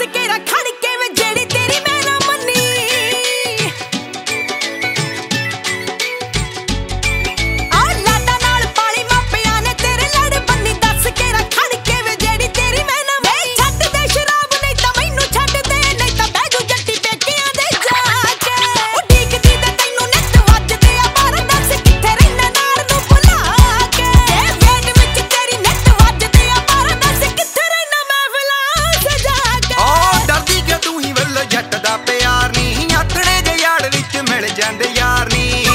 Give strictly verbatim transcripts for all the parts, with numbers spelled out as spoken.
ਕੇ ਰੱਖੜ ਕੇ ਵੇ ਜਿਹੜੀ ਤੇਰੀ ਮੈਂ ਨਾ ਮੰਨੀ ਆ ਲਾਡਾ ਨਾਲ ਪਾਲੀ ਮਾਪਿਆਂ ਨੇ ਤੇਰੇ ਲੜ ਬੰਨੀ ਦੱਸ ਕੇ ਰੱਖੜ ਕੇ ਵੇ ਜਿਹੜੀ ਤੇਰੀ ਮੈਂ ਨਾ ਮੰਨੀ ਛੱਡ ਦੇ ਸ਼ਰਾਬ ਨਹੀਂ ਤਾਂ ਮੈਨੂੰ ਛੱਡ ਦੇ ਨਹੀਂ ਤਾਂ ਬਹਿ ਜੂ ਜੱਟੀ ਪੇਕਿਆਂ ਦੇ ਜਾ ਕੇ ਉਡੀਕਦੀ ਤੇ ਤੈਨੂੰ ਨਿੱਤ ਵੱਜਦੇ ਆ ਪਰ ਦੱਸ ਕਿੱਥੇ ਰਹਿਣਾ ਨਾਲ ਨੂੰ ਭੁਲਾ ਕੇ ਇਹ ਵੇਟ ਵਿੱਚ ਤੇਰੀ ਨਿੱਤ ਵੱਜਦੇ ਆ ਪਰ ਦੱਸ ਕਿੱਥੇ ਰਹਿਣਾ ਮਹਿਫਿਲਾਂ ਸਜਾ ਕੇ ਓ ਡਰਦੀ ਕਿ ਤੂੰ ਹੀ ਵੱਲ ਜੱਟ ਦਾ ਪਿਆਰ ਨਹੀਂ ਆਥਣੇ ਜੇ ਯਾਰ ਵਿੱਚ ਮਿਲ ਜਾਂਦੇ ਯਾਰ ਨਹੀਂ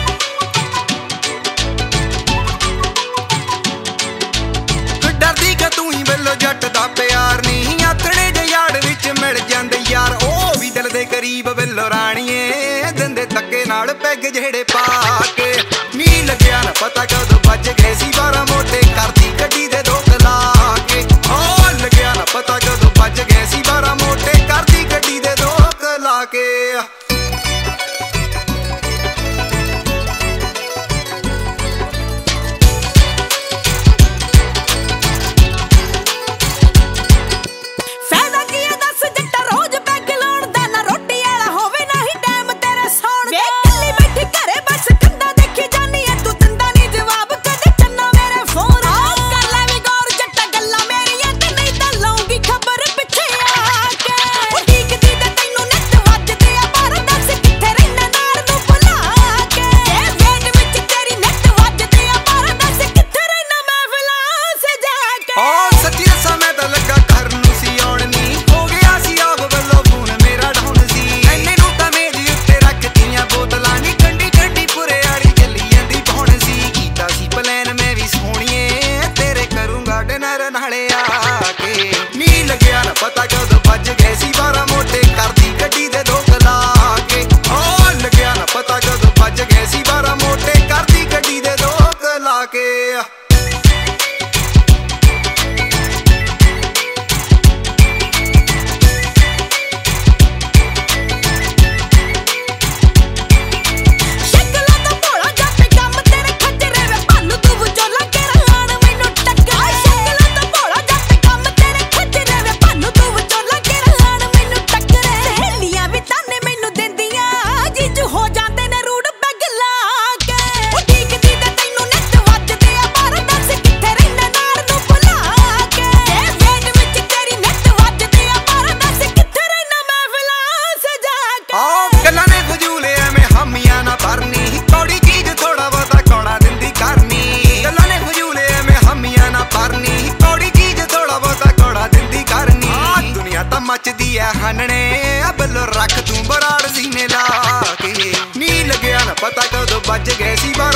ਡਰਦੀ ਕਿ ਤੂੰ ਹੀ ਵੱਲ ਜੱਟ ਦਾ ਪਿਆਰ ਨਹੀਂ ਆਥਣੇ ਜੇ ਯਾਰ ਵਿੱਚ ਮਿਲ ਜਾਂਦੇ ਯਾਰ ਉਹ ਵੀ ਦਿਲ ਦੇ ਕਰੀਬ ਵੱਲੋਂ ਰਾਣੀਏ ਦਿੰਦੇ ਧੱਕੇ ਨਾਲ ਪੈਗ ਜਿਹੜੇ ਪਾ ਕੇ ਨੀ ਲੱਗਿਆ ਨਾ ਪਤਾ ਕਦੋਂ ਵੱਜ ਗਏ ਸੀ ਬਾਰਾਂ ਮੋਟੇ ਕਰਦੀ ਗੱਡੀ ਦੇ ਦੋ ਕਲਾ ਕੇ ਓ ਲੱਗਿਆ ਨਾ ਪਤਾ ਕਦੋਂ ਵੱਜ ਗਏ ਸੀ ਬਾਰਾਂ ਮੋਟੇ ਕਰਦੀ ਗੱਡੀ ਦੇ ਦੋ ਕਲਾ ਕੇ ਫਾਇਦਾ ਕੀ ਆ ਦੱਸ ਜੱਟਾ ਰੋਜ਼ ਪੈਗ ਲਾਉਣ ਦਾ ਨਾ ਰੋਟੀ ਵਾਲਾ ਹੋਵੇ ਨਾ ਹੀ ਟਾਈਮ ਤੇਰੇ ਸੌਣ ਦਾ ਵੇ ਕੱਲੀ ਬੈਠੀ ਘਰੇ ਬਸ ਕੰਦਾ ਦੇਖੀ ਜਾਨੀ ਐ ਤੂੰ ਦਿੰਦਾ ਨਹੀਂ ਜਵਾਬ ਕਦੇ ਚੰਨਾ ਮੇਰੇ ਫੋਨ ਆ ਕਰ ਲੈ ਵੀ ਗੌਰ ਜੱਟਾ ਗੱਲਾਂ ਮੇਰੀਆਂ ਤੇ ਨਹੀਂ ਤਾਂ ਲਾਉਂਗੀ ਖਬਰ ਪਿੱਛੇ ਆ ਕੇ ਉਡੀਕਦੀ ਤੇ ਤੈਨੂੰ ਨਿੱਤ ਵੱਜਦੇ ਆ ਪਰ ਦੱਸ ਕਿੱਥੇ ਰਹਿਣਾ ਨਾਲ ਨੂੰ ਭੁਲਾ ਕੇ ਇਹ ਵੇਟ ਵਿੱਚ ਤੇਰੀ ਨਿੱਤ ਵੱਜਦੇ ਆ ਪਰ ਦੱਸ ਕਿੱਥੇ ਰਹਿਣਾ ਮਹਿਫਿਲਾਂ ਸਜਾ ਕੇ ਓ ਸੱਚੀ ਦੱਸਾਂ ਮੈਂ ਤਾਂ ਲੱਗਾ ਘਰ ਨੂੰ ਸੀ ਆਉਣ ਨੀ ਹੋ ਗਿਆ ਸੀ ਆਪ ਵੱਲੋਂ ਫੋਨ ਮੇਰਾ ਡਾਊਨ ਸੀ ਐਨੇ ਨੂੰ ਤਾਂ ਮੇਜ਼ ਉੱਤੇ ਰੱਖਤੀਆਂ ਬੋਤਲਾਂ ਨੀ ਕੰਡੀ ਕੰਡੀ ਪੁਰੇ ਵਾਲੀ ਚੱਲੀ ਜਾਂਦੀ ਪਹੁਣ ਸੀ ਕੀਤਾ ਸੀ ਪਲਾਨ ਮੈਂ ਵੀ ਸੋਹਣੀਏ ਤੇਰੇ ਕਰੂੰਗਾ ਡਿਨਰ ਨਾਲੇ ਆ ਕੇ ਨੀ ਲੱਗਿਆ ਨਾ ਪਤਾ ਕਦੋਂ ਵੱਜ ਗਏ ਸੀ ਬਾਰਾਂ ਮੋਟੇ ਕਰਦੀ ਗੱਡੀ ਦੇ ਦੋ ਕਲਾ ਕੇ ਓ ਲੱਗਿਆ ਨਾ ਪਤਾ ਕਦੋਂ ਵੱਜ ਗਏ ਸੀ ਬਾਰਾਂ ਮੋਟੇ ਕਰਦੀ ਗੱਡੀ ਦੇ ਦੋ ਕਲਾ ਕੇ ਸ਼ਕਲਾਂ ਤੋਂ ਭੋਲਾ ਜੱਟ ਕੰਮ ਤੇਰੇ ਖੱਜਰੇ ਵੇ ਭਾਨੂੰ ਤੂੰ ਵਿਚੋਲਾ ਕੇ ਰਹਾਣ ਮੈਨੂੰ ਟੱਕਰੇ ਸ਼ਕਲਾਂ ਤੋਂ ਭੋਲਾ ਜੱਟ ਕੰਮ ਤੇਰੇ ਖੱਜਰੇ ਵੇ ਭਾਨੂੰ ਤੂੰ ਵਿਚੋਲਾ ਕੇ ਰਹਾਣ ਮੈਨੂੰ ਟੱਕਰੇ ਸਹੇਲੀਆਂ ਵੀ ਤਾਨੇ ਮੈਨੂੰ ਦਿੰਦੀਆਂ ਜੀਜੂ ਹੋ ਜਾਂਦੇ ਨੇ ਰੂੜ ਪੈਗ ਲਾ ਕੇ ਉਡੀਕਦੀ ਤੇ ਤੈਨੂੰ ਨਿੱਤ ਵੱਜਦੇ ਆ ਪਰ ਦੱਸ ਕਿੱਥੇ ਰਹਿਣਾ ਨਾਲ ਨੂੰ ਭੁਲਾ ਕੇ ਇਹ ਵੇਟ ਵਿੱਚ ਤੇਰੀ ਨਿੱਤ ਵੱਜਦੇ ਆ ਪਰ ਦੱਸ ਕਿੱਥੇ ਰਹਿਣਾ ਮਹਿਫਿਲਾਂ ਸਜਾ ਕੇ ਓ ਗੱਲਾਂ ਨੇ ਫਜ਼ੂਲ ਐਵੇਂ ਹਾਮੀਆਂ ਨਾ ਭਰਨੀ ਕੌੜੀ ਚੀਜ਼ ਥੋੜਾ ਬਹੁਤਾ ਕੌੜਾ ਦਿੰਦੀ ਕਰਨੀ ਗੱਲਾਂ ਨੇ ਫਜ਼ੂਲ ਐਵੇਂ ਹਾਮੀਆਂ ਨਾ ਭਰਨੀ ਕੌੜੀ ਚੀਜ਼ ਥੋੜਾ ਬਹੁਤਾ ਕੌੜਾ ਦਿੰਦੀ ਕਰਨੀ ਆ ਦੁਨੀਆ ਤਾਂ ਮੱਚਦੀ ਐ ਹਨਣੇ ਆ ਬੱਲੋ ਰੱਖ ਤੂੰ ਬਰਾੜ ਸੀਨੇ ਲਾ ਕੇ ਨੀ ਲੱਗਿਆ ਨਾ ਪਤਾ ਕਦੋਂ ਵੱਜ ਗਏ ਸੀ